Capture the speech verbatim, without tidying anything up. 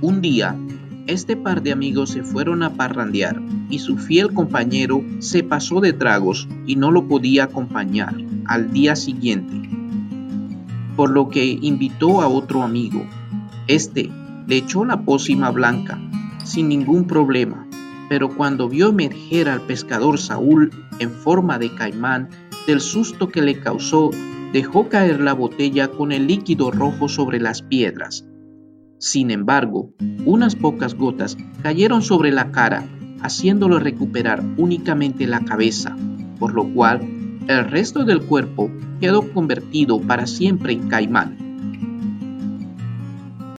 Un día, este par de amigos se fueron a parrandear y su fiel compañero se pasó de tragos y no lo podía acompañar al día siguiente, por lo que invitó a otro amigo. Este le echó la pócima blanca sin ningún problema, pero cuando vio emerger al pescador Saúl en forma de caimán, del susto que le causó, dejó caer la botella con el líquido rojo sobre las piedras. Sin embargo, unas pocas gotas cayeron sobre la cara, haciéndolo recuperar únicamente la cabeza, por lo cual el resto del cuerpo quedó convertido para siempre en caimán.